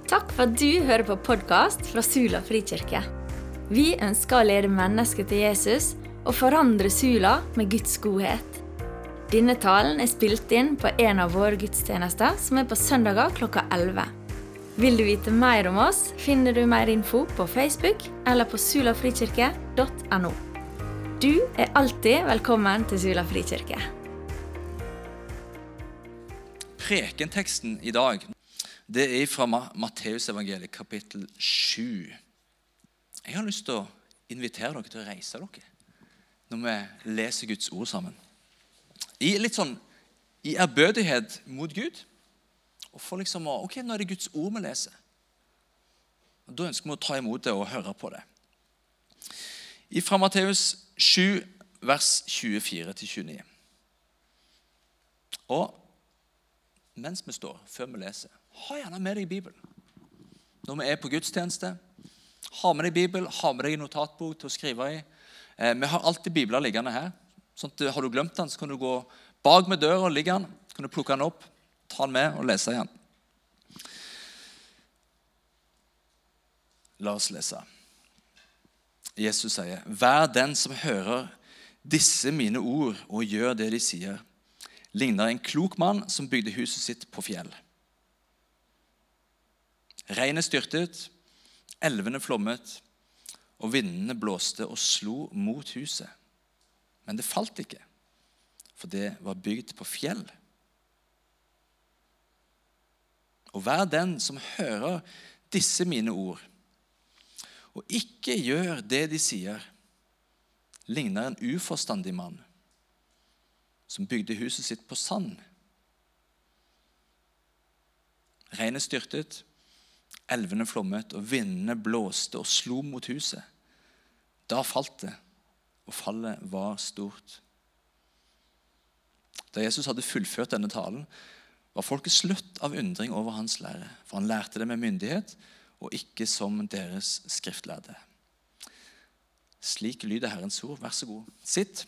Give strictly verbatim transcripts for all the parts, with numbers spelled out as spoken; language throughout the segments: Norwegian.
Takk for at du hører på podcast fra Sula Frikirke. Vi ønsker å lede mennesker til Jesus og forandre Sula med Guds godhet. Denne talen er spilt inn på en av våre gudstjenester som er på søndager klokka elleve. Vil du vite mer om oss, finner du mer info på Facebook eller på sulafrikirke punktum no. Du er alltid velkommen til Sula Frikirke. Prekenteksten i dag, det er fra Matteus evangeliet kapittel sju. Jeg har lyst til å invitere dere til å reise dere når vi leser Guds ord sammen. I litt sånn, i ærbødighet mot Gud. Og for liksom å, ok, nå er det Guds ord vi leser. Og da ønsker vi å ta imot det og høre på det. I fra Matteus sju, vers tjuefire til tjueni. Og mens vi står, før vi leser, ha gjerne med deg Bibelen. Når vi er på gudstjeneste, ha med deg Bibelen, ha med deg en notatbok til å skrive i. Eh, vi har alltid Bibler liggende her. Sånn at har du glemt den, så kan du gå bak med døra og ligge den. Så kan du plukke den opp, ta den med og lese igjen. La oss lese. Jesus sier, «Vær den som hører disse mine ord og gjør det de sier, ligner en klok mann som bygde huset sitt på fjell. Regnet styrtet, elvene flommet, og vindene blåste og slo mot huset. Men det falt ikke, for det var bygd på fjell. Og vær den som hører disse mine ord, og ikke gjør det de sier, ligner en uforstandig mann, som bygde huset sitt på sand. Regnet styrtet, elvene flommet, og vindene blåste og slo mot huset. Da falt det, og fallet var stort. Da Jesus hadde fullført denne talen, var folket slått av undring over hans lære, for han lærte det med myndighet, og ikke som deres skriftlærde. Slik lyder Herrens ord. Vær så god. Sitt.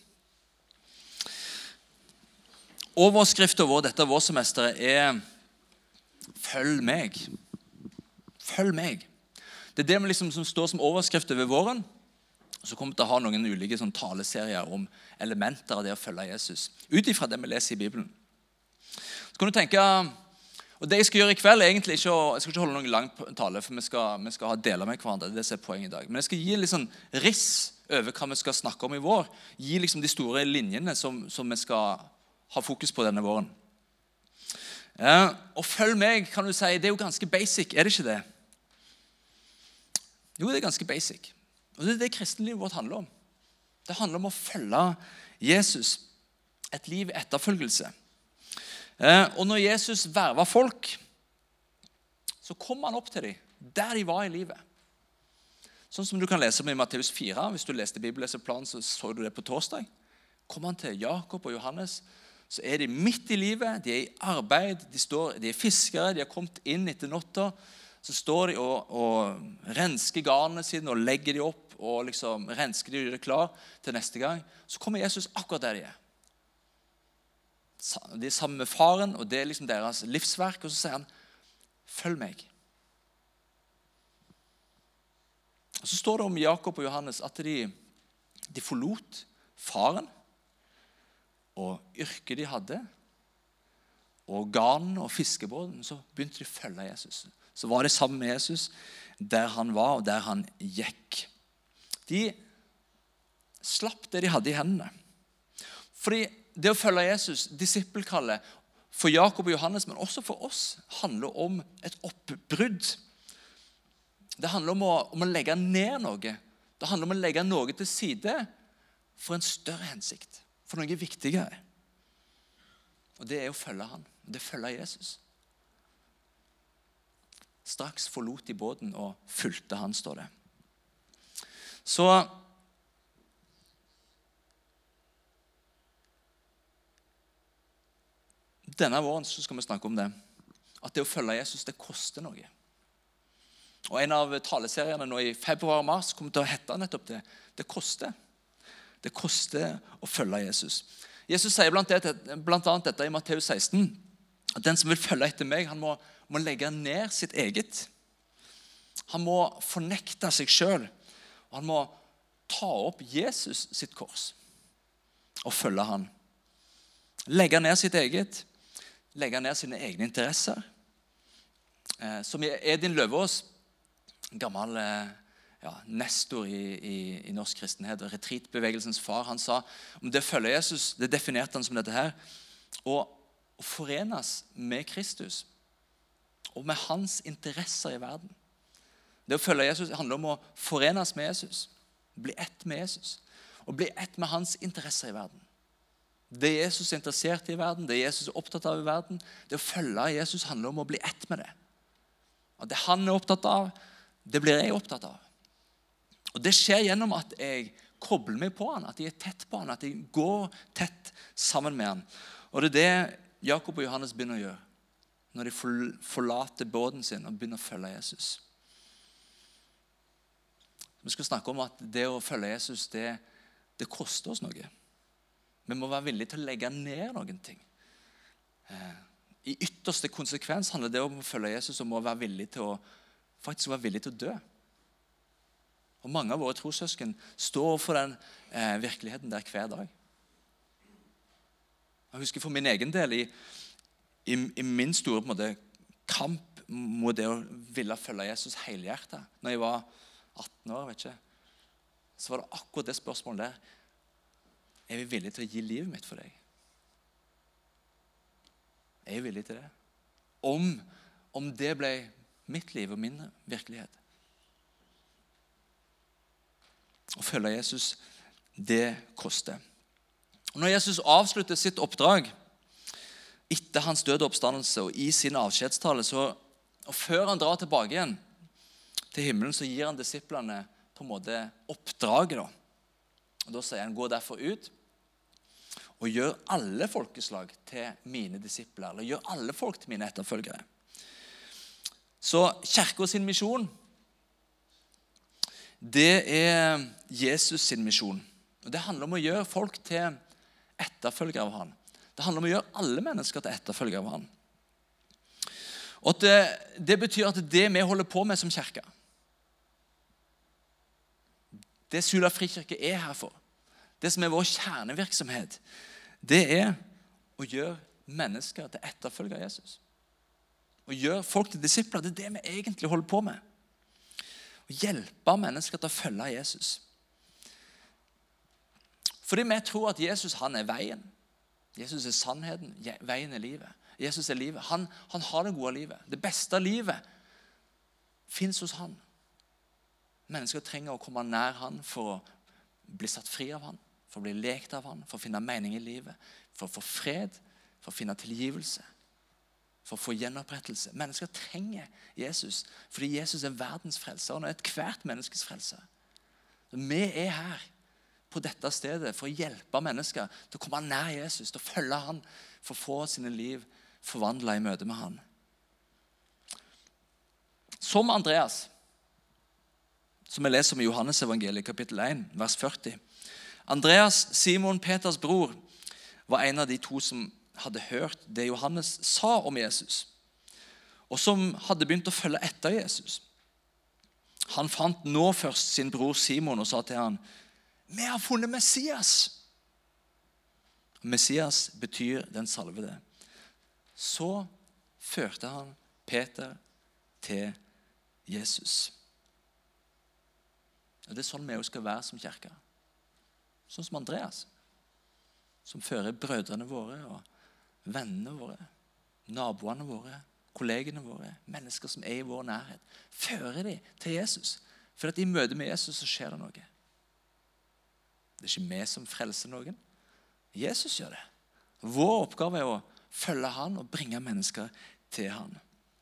Overskriften vår, dette vårsemesteret, er «Følg meg». Følg meg. Det er det liksom som står som overskrift over våren. Så kommer vi til å ha noen ulike sånn, taleserier om elementer av det å følge Jesus. Ut ifra det vi leser i Bibelen. Så kan du tenke, og det jeg skal gjøre i kveld er egentlig ikke, å, jeg skal ikke holde noen lang tale, for vi skal, vi skal ha deler med hverandre, det er poenget i dag. Men jeg skal gi en sånn riss over hva vi skal snakke om i vår. Gi liksom de store linjene som, som vi skal ha fokus på denne våren. Ja, og følg meg, kan du si, det er jo ganske basic, er det ikke det? Jo, det er ganske basic. Og det er det kristenlivet vårt handler om. Det handler om å følge Jesus, et liv i etterfølgelse. Eh, og når Jesus vervet folk, så kom han opp til dem, der de var i livet. Sånn som du kan lese om i Matteus fire, hvis du leste bibelleseplanen, så så du det på torsdag. Kom han til Jakob og Johannes, så er de midt i livet, de er i arbeid, de, står, de er fiskere, de har kommet inn etter natta, så står de og, og rensker garnene sine og legger de opp og liksom rensker de og gjør det klar til neste gang. Så kommer Jesus akkurat der de er. De er sammen med faren, og det er liksom deres livsverk, og så sier han, følg meg. Og så står det om Jakob og Johannes at de, de forlot faren, og yrket de hadde, og garnen og fiskebåten, så begynte de å følge Jesus. Så var det sammen med Jesus der han var og der han gikk. De slapp det de hadde i hendene. Fordi det å følge Jesus, disippelkallet, for Jakob og Johannes, men også for oss, handler om et oppbrudd. Det handler om å, om å legge ned noe. Det handler om å legge noe til side for en større hensikt. For noe viktigere. Og det er å følge han. Det følger Jesus. Straks forlot de båten og fulgte han, står det. Så denne våren så skal vi snakke om det. At det å følge Jesus, det koster noe. Og en av taleseriene nå i februar og mars kommer til å hette nettopp det. Det koster. Det koster å følge Jesus. Jesus sier blant, det, blant annet dette i Matteus seksten, at den som vil følge etter meg, han må, må legge ned sitt eget. Han må fornekte seg selv. Og han må ta opp Jesus sitt kors og følge han. Legge ned sitt eget, legge ned sine egne interesser. Eh, som Edin Løvaas, gammel eh, ja, nestor i, i, i norsk kristenhet, retreatbevegelsens far, han sa om det å følge Jesus, det definerte han som dette her, å, å forenes med Kristus og med hans interesser i verden. Det å følge Jesus handler om å forenes med Jesus, bli ett med Jesus, og bli ett med hans interesser i verden. Det Jesus er interessert i verden, det Jesus er opptatt av i verden, det å følge Jesus handler om å bli ett med det. Og det han er opptatt av, det blir jeg opptatt av. Og det skjer gjennom at jeg kobler meg på han, at jeg er tett på han, at jeg går tett sammen med han. Og det er det Jakob og Johannes begynner å gjøre, når de forlater båten sin og begynner å følge Jesus. Vi skal snakke om at det å følge Jesus, det, det koster oss noe. Vi må være villige til å legge ned noen ting. I ytterste konsekvens handler det om å følge Jesus om å være villig til å, faktisk være villig til å dø. Og mange av våre trossøsken står for den eh, virkeligheten der hver dag. Jeg husker for min egen del i, i, i min store på en måte, kamp mot det å ville følge Jesus helhjertet. Når jeg var atten år, vet ikke, så var det akkurat det spørsmålet der. Er vi villige til å gi livet mitt for deg? Er jeg villig til det? Om, om det ble mitt liv og min virkelighet. Å følge Jesus, det koster. Og når Jesus avslutter sitt oppdrag etter hans døde oppstandelse og i sin avskjedstale, så, og før han drar tilbake igjen til himmelen, så gir han disiplene på en måte oppdraget. Da. Og da sier han, gå derfor ut og gjør alle folkeslag til mine disipler, eller gjør alle folk til mine etterfølgere. Så kirken sin misjon, det er Jesus sin misjon. Og det handler om å gjøre folk til etterfølgere av han. Det handler om å gjøre alle mennesker til etterfølgere av han. Og det, det betyr at det vi holder på med som kirke, det Sula Frikirke er her for, det som er vår kjernevirksomhet, det er å gjøre mennesker til etterfølgere av Jesus. Å gjøre folk til disipler, det er det vi egentlig holder på med. Å hjelpe mennesker til å følge Jesus. Fordi vi tror at Jesus, han er veien. Jesus er sannheten, veien er livet. Jesus er livet. Han, han har det gode livet. Det beste livet finnes hos han. Mennesker trenger å komme nær han for å bli satt fri av han, for å bli lekt av han, for å finne mening i livet, for å få fred, for å finne tilgivelse, for å få gjenopprettelse. Mennesker trenger Jesus, fordi Jesus er verdens frelser, og han er et hvert menneskes frelser. Vi er her på dette stedet for å hjelpe mennesker til å komme nær Jesus, til å følge han, for å få sine liv forvandlet i møte med han. Som Andreas, som vi leser om i Johannes evangeliet, kapittel én, vers førti. Andreas, Simon Peters bror, var en av de to som hadde hørt det Johannes sa om Jesus, og som hadde begynt å følge etter Jesus. Han fant nå først sin bror Simon og sa til han, vi har funnet Messias. Messias betyr den salvede. Så førte han Peter til Jesus. Og det er sånn vi også skal være som kirke. Sånn som Andreas, som fører brødrene våre og vennene våre, naboene våre, kollegene våre, mennesker som er i vår nærhet. Fører de til Jesus. For at i møte med Jesus så skjer det noe. Det er ikke vi som frelser noen. Jesus gjør det. Vår oppgave er å følge han og bringe mennesker til han.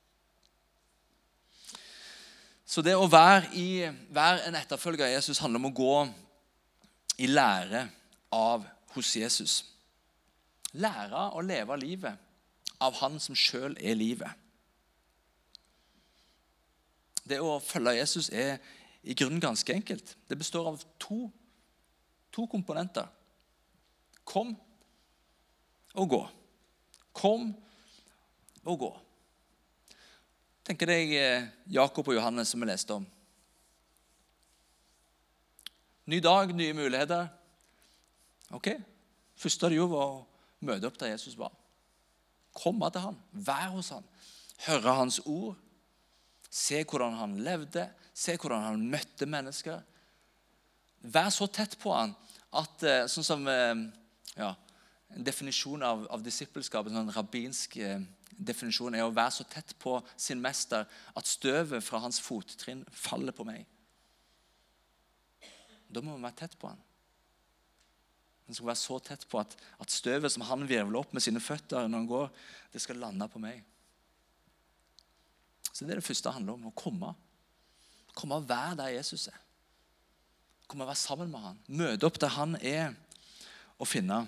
Så det å være, i, være en etterfølger av Jesus handler om å gå i lære av hos Jesus. Lære å leve livet av han som selv er livet. Det å følge Jesus er i grunnen ganske enkelt. Det består av to, to komponenter. Kom og gå. Kom og gå. tenker deg Jakob og Johannes som vi leste om. Ny dag, nye muligheter. Ok, første de gjorde var å møte opp der Jesus var. Komme til han, være hos han, høre hans ord, se hvordan han levde, se hvordan han møtte mennesker. Vær så tett på han at, sånn som ja, en definisjon av, av disippelskap, en sånn rabbinsk eh, definisjon er å være så tett på sin mester at støvet fra hans fottrinn faller på meg. Da må vi være tett på han. Han skal være så tett på at, at støvet som han virvler opp med sine føtter når han går, det skal lande på meg. Så det er det første det handler om, å komme. Komme og være der Jesus er. Komme og være sammen med han. Møte opp der han er og finne.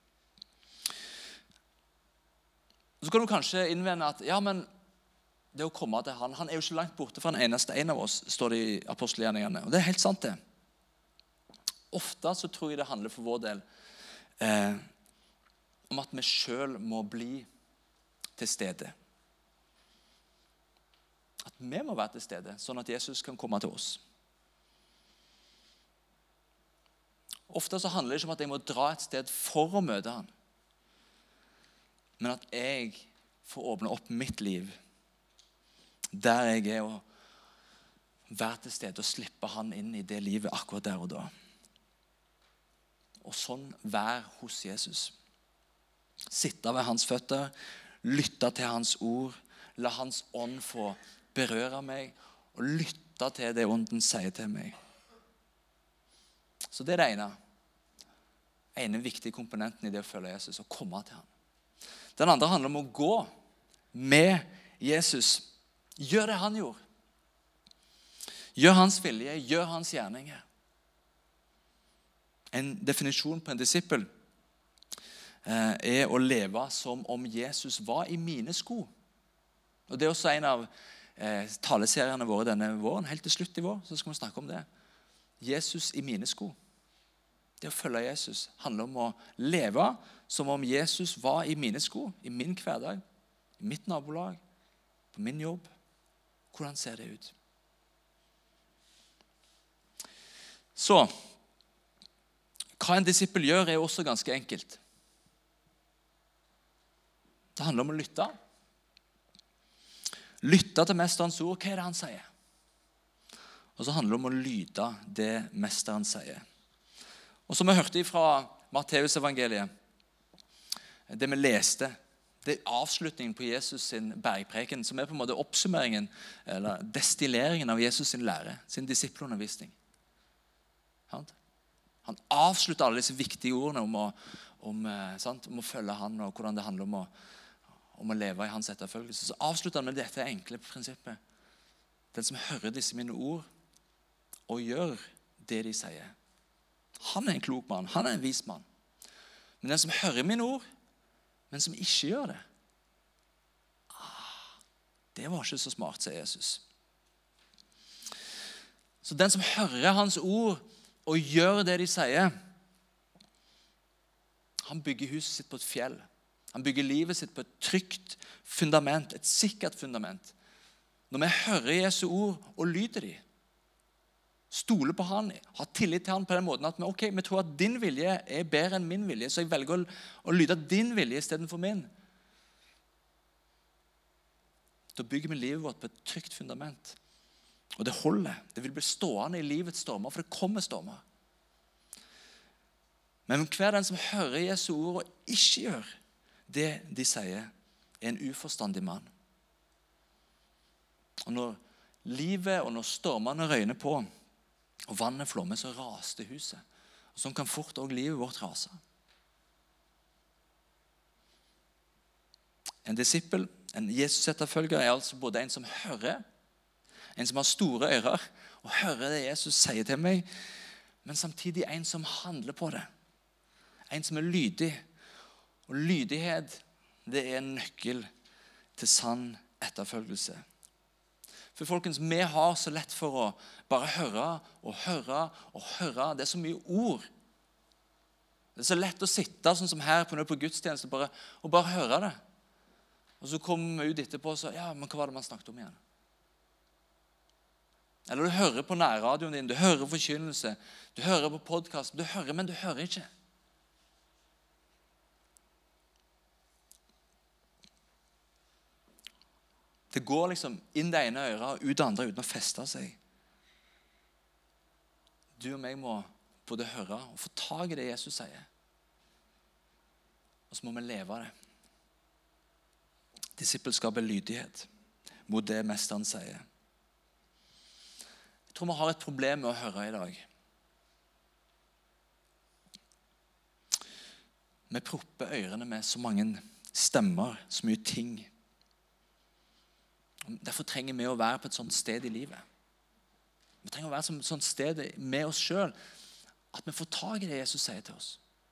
Så kan du kanskje innvende at ja, men det å komme til han, han er jo ikke langt borte fra en eneste en av oss, står det i apostelgjerningene. Og det er helt sant det. Ofte så tror jeg det handler for vår del eh, om at vi selv må bli til stede. At vi må være til stede, sånn at Jesus kan komme til oss. Ofte så handler det ikke om at jeg må dra et sted for å møte han, men at jeg får åpne opp mitt liv der jeg er, og være til stede og slippe han inn i det livet akkurat der og da. Og sånn være hos Jesus. Sitte ved hans føtter, lytte til hans ord, la hans ånd få berøre meg, og lytte til det ånden sier til meg. Så det er det ene. En viktig komponenten i det å følge Jesus, å komme til ham. Den andre handler om å gå med Jesus. Gjør det han gjorde. Gjør hans vilje, gjør hans gjerninger. En definisjon på en disippel eh, er å leve som om Jesus var i mine sko. Og det er også en av eh, taleseriene våre denne våren. Helt til slutt i vår så skal vi snakke om det. Jesus i mine sko. Det å følge Jesus handler om å leve som om Jesus var i mine sko, i min hverdag, i mitt nabolag, på min jobb. Hvordan ser det ut? Så hva en disippel gjør er også ganske enkelt. Det handler om å lytte. Lytte til mesterens ord. Hva er det han sier? Og så handler det om å lyde det mesteren sier. Og som vi hørte fra Matteus evangeliet, det vi leste, det er avslutningen på Jesus sin bergpreken, som er på en måte oppsummeringen, eller destilleringen av Jesus sin lære, sin disippelundervisning. Han avslutter alle disse viktige ordene om å, om, sant, om å følge han, og hvordan det handler om å, om å leve i hans etterfølgelse. Så avslutter han med dette enkle prinsippet. Den som hører disse mine ord, og gjør det de sier. Han er en klok mann, han er en vis mann. Men den som hører mine ord, men som ikke gjør det, ah, det var ikke så smart, sier Jesus. Så den som hører hans ord, og gjør det de sier, han bygger huset sitt på et fjell. Han bygger livet sitt på et trygt fundament, et sikkert fundament. Når vi hører Jesu ord og lyder de, stoler på han, har tillit til han på den måten at vi, ok, vi tror at din vilje er bedre enn min vilje, så jeg velger å, å lyde din vilje i stedet for min. Da bygger vi livet vårt på et trygt fundament. Og det holder. Det vil bli stående i livets stormer, for det kommer stormer. Men hver den som hører Jesu ord og ikke gjør det de sier, er en uforstandig mann. Og når livet og når stormene røyner på, og vannet flommer, så raste huset. Og sånn kan fort også livet vårt rase. En disippel, en Jesus-etterfølger, er altså både en som hører, en som har store ører og hører det Jesus sier til meg, men samtidig en som handler på det. En som er lydig. Og lydighet, det er en nøkkel til sann etterfølgelse. For folkens, vi har så lett for å bare høre og høre og høre. Det er så mye ord. Det er så lett å sitte sånn som her på, på gudstjeneste bare, og bare høre det. Og så kommer vi ut etterpå og så, ja, men hva var det man snakket om igjen? Eller du hører på nærradioen din, du hører forkynnelse, du hører på podcast, du hører, men du hører ikke. Det går liksom inn det ene øret og ut det andre uten å feste seg. Du og meg må både høre og få tag i det Jesus sier. Og så må vi leve det. Disippelskap er lydighet mot det mesteren sier. Jeg tror vi har et problem med å høre i dag. Vi propper ørene med så mange stemmer, så mye ting. Derfor trenger vi å være på et sånt sted i livet. Vi trenger å være på et sånt sted med oss selv, at vi får tag i det Jesus sier til oss.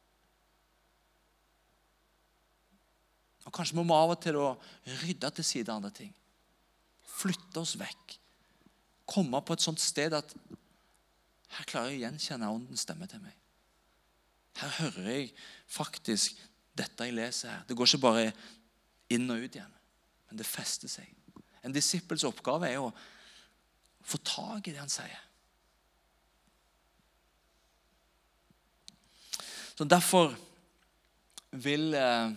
Og kanskje må vi av og til å rydde til side andre ting. Flytte oss vekk. Komme på et sånt sted at her klarer jeg å gjenkjenne åndens stemme til meg. Her hører jeg faktisk dette jeg leser her. Det går ikke bare inn og ut igjen, men det fester seg. En disippels oppgave er å få tag i det han sier. Så derfor vil eh,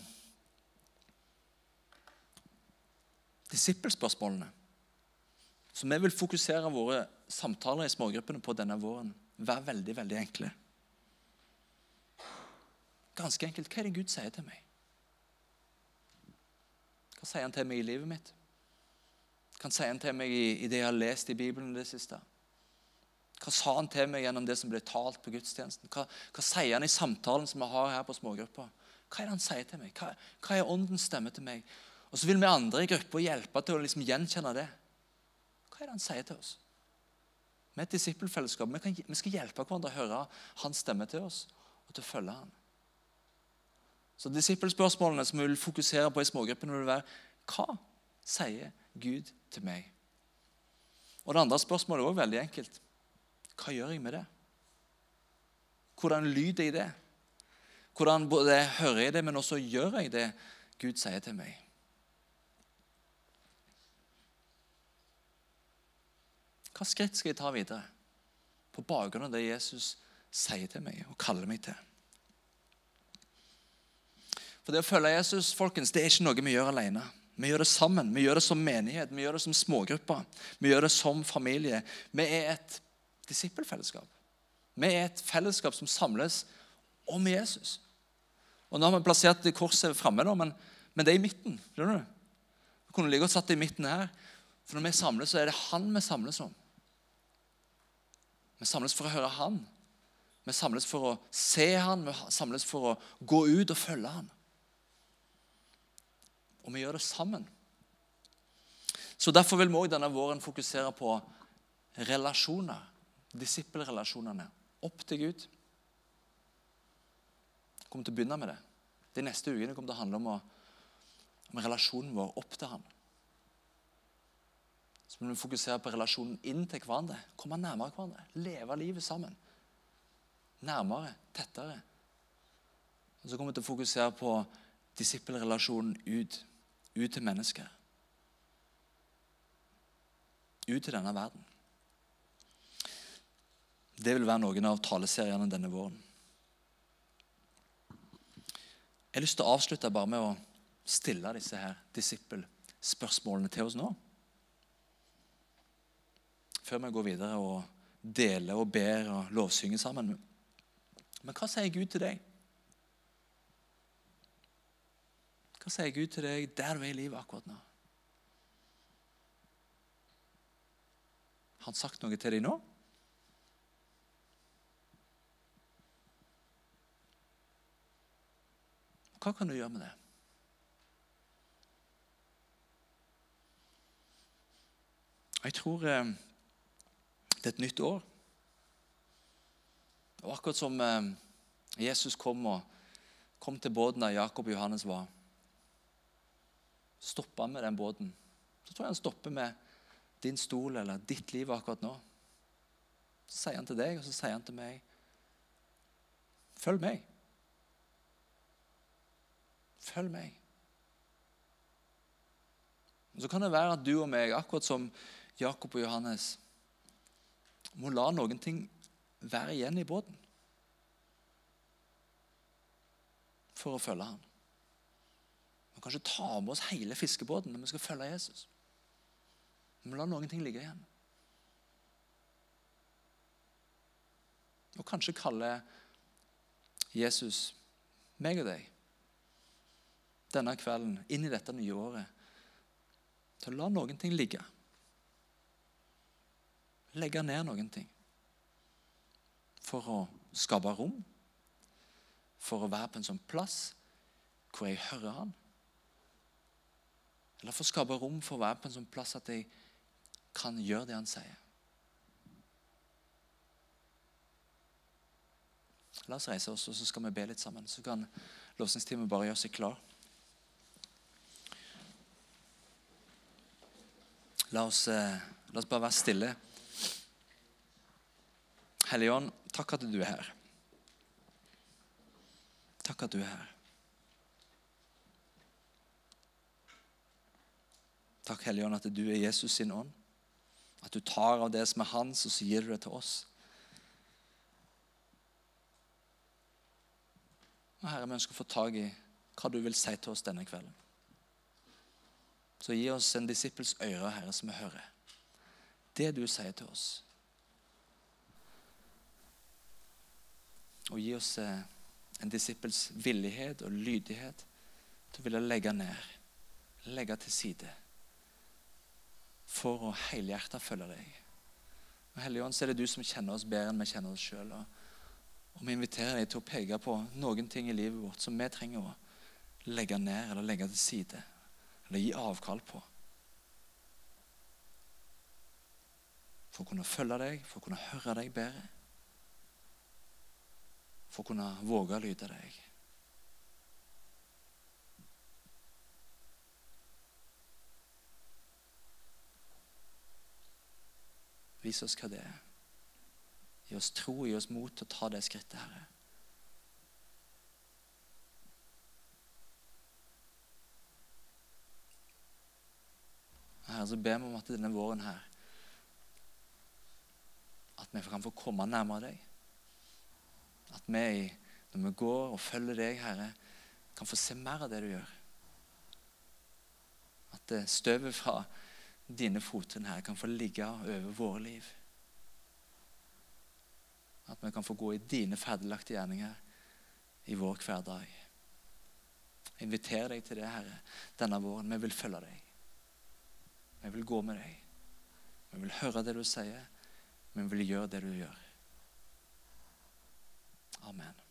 disippelspørsmålene, så vi vil fokusere våre samtaler i smågruppene på denne våren, være veldig, veldig enkle. Ganske enkelt, hva er det Gud sier til meg? Hva sier han til meg i livet mitt? Hva sier han til meg i, i det jeg har lest i Bibelen det siste? Hva sa han til meg gjennom det som ble talt på gudstjenesten? Hva, hva sier han i samtalen som vi har her på smågrupper? Hva er det han sier til meg? Hva, hva er åndens stemme til meg? Og så vil vi andre i grupper hjelpe til å liksom gjenkjenne det. Hva er det han sier til oss? Med et disippelfellesskap, vi, kan, vi skal hjelpe hverandre å høre hans stemme til oss og til å følge han. Så disippelspørsmålene som vi vil fokusere på i smågruppene vil være, hva sier Gud til meg? Og det andre spørsmålet er også veldig enkelt. Hva gjør jeg med det? Hvordan lyder jeg det? Hvordan både hører jeg det, men også gjør jeg det Gud sier til meg? Hva skritt skal jeg ta videre på bakgrunn av det Jesus sier til meg og kaller meg til? For det å følge Jesus, folkens, det er ikke noe vi gjør alene. Vi gjør det sammen, vi gjør det som menighet, vi gjør det som smågrupper, vi gjør det som familie. Vi er et disippelfellesskap. Vi er et fellesskap som samles om Jesus. Og nå har vi plassert det korset fremme, da, men, men det er i midten. Skjønner du? Vi kunne like godt satt det i midten her, for når vi samles, så er det han vi samles om. Vi samles for å høre han. Vi samles for å se han, vi samles for å gå ut og følge han. Og vi gjør det sammen. Så derfor vil vi også denne våren fokusere på relasjoner, disippelrelasjonene, opp til Gud. Jeg kommer til å begynne med det. De neste ukene kommer til å handle om, å, om relasjonen vår opp til han. Så vil vi fokusere på relasjonen inn til hverandre, komme nærmere hverandre, leve livet sammen. Nærmere, tettere. Og så kommer vi til å fokusere på disippelrelasjonen ut ut til mennesker. Ut til denne verden. Det vil være noen av taleseriene denne våren. Jeg har lyst til å avslutte bare med å stille disse her disippelspørsmålene til oss nå. Før vi går videre og deler og ber og lovsynger sammen. Men hva sier Gud til deg? Hva sier Gud til deg der du er i livet akkurat nå? Har han sagt noe til deg nå? Hva kan du gjøre med det? Jeg tror eh, det er et nytt år. Og akkurat som eh, Jesus kom, og, kom til båten der Jakob og Johannes var, stopper han med den båten. Så tror jeg han stopper med din stol eller ditt liv akkurat nå. Så sier han til deg, og så sier han til meg, følg meg. Følg meg. Og så kan det være at du og meg, akkurat som Jakob og Johannes, om å la noen ting være igjen i båten for å følge han. Vi kan kanskje ta med oss hele fiskebåten når vi skal følge Jesus. Vi må la noen ting ligge igjen. Og kanskje kalle Jesus meg og deg denne kvelden inn i dette nye året til å la noen ting ligge. Legge ned noen ting for å skape rom, for å være på en sånn plass hvor jeg hører han, eller for å skape rom for å være på en sånn plass at jeg kan gjøre det han sier. La oss reise oss, og så skal vi be litt sammen. Så kan lovsangsteamet bare gjøre seg klar. La oss, eh, la oss bare være stille. Hellige Ånd, takk at du er her. Takk at du er her. Takk, Hellige Ånd, at du er Jesus sin ånd. At du tar av det som er hans, og så gir du det til oss. Og Herre, vi ønsker å få tag i hva du vil si til oss denne kvelden. Så gi oss en disippels øre, Herre, som vi hører. Det du sier til oss. Og gi oss en disippels villighet og lydighet til å ville legge ned, legge til side, for å helhjertet følge deg. Og Hellige Ånd, så er det du som kjenner oss bedre enn vi kjenner oss selv. Og Og vi inviterer deg til å peke på noen ting i livet vårt som vi trenger å legge ned eller legge til side, eller gi avkall på. For å kunne følge deg, for å kunne høre deg bedre, for å kunne våge å lyde deg. Vis oss hva det er. Gi oss tro, gi oss mot til å ta det skrittet, Herre. Herre, så ber vi om at denne våren her, at vi kan få komme nærmere deg. At vi, når vi går og følger deg, Herre, kan få se mer av det du gjør. At det støvet fra dine fottrinn her kan få ligge over våre liv. At vi kan få gå i dine ferdiglagte gjerninger i vår hverdag. Jeg inviterer deg til det, Herre, denne våren. Vi vil følge deg. Vi vil gå med deg. Vi vil høre det du sier, men vi vil gjøre det du gjør. Amen.